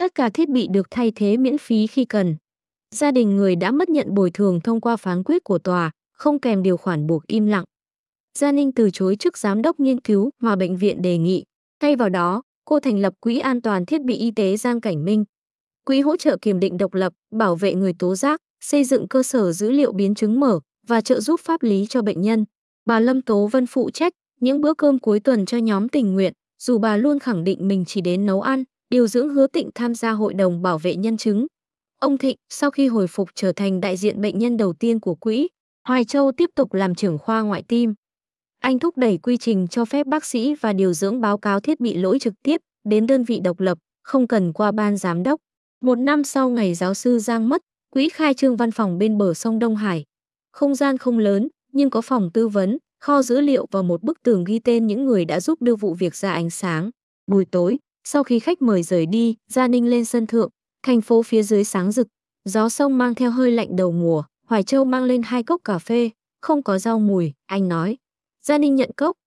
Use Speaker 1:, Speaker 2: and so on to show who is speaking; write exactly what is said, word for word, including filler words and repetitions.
Speaker 1: Tất cả thiết bị được thay thế miễn phí khi cần. Gia đình người đã mất nhận bồi thường thông qua phán quyết của tòa, không kèm điều khoản buộc im lặng. Gia Ninh từ chối chức giám đốc nghiên cứu mà bệnh viện đề nghị. Thay vào đó, cô thành lập Quỹ An toàn Thiết bị Y tế Giang Cảnh Minh. Quỹ hỗ trợ kiểm định độc lập, bảo vệ người tố giác, xây dựng cơ sở dữ liệu biến chứng mở và trợ giúp pháp lý cho bệnh nhân. Bà Lâm Tố Vân phụ trách những bữa cơm cuối tuần cho nhóm tình nguyện, dù bà luôn khẳng định mình chỉ đến nấu ăn, điều dưỡng Hứa Tịnh tham gia hội đồng bảo vệ nhân chứng. Ông Thịnh, sau khi hồi phục trở thành đại diện bệnh nhân đầu tiên của quỹ, Hoài Châu tiếp tục làm trưởng khoa ngoại tim. Anh thúc đẩy quy trình cho phép bác sĩ và điều dưỡng báo cáo thiết bị lỗi trực tiếp đến đơn vị độc lập, không cần qua ban giám đốc. Một năm sau ngày giáo sư Giang mất, quỹ khai trương văn phòng bên bờ sông Đông Hải. Không gian không lớn, nhưng có phòng tư vấn, kho dữ liệu và một bức tường ghi tên những người đã giúp đưa vụ việc ra ánh sáng. Buổi tối, sau khi khách mời rời đi, Gia Ninh lên sân thượng, thành phố phía dưới sáng rực. Gió sông mang theo hơi lạnh đầu mùa, Hoài Châu mang lên hai cốc cà phê, không có rau mùi, anh nói. Gia Ninh nhận cốc,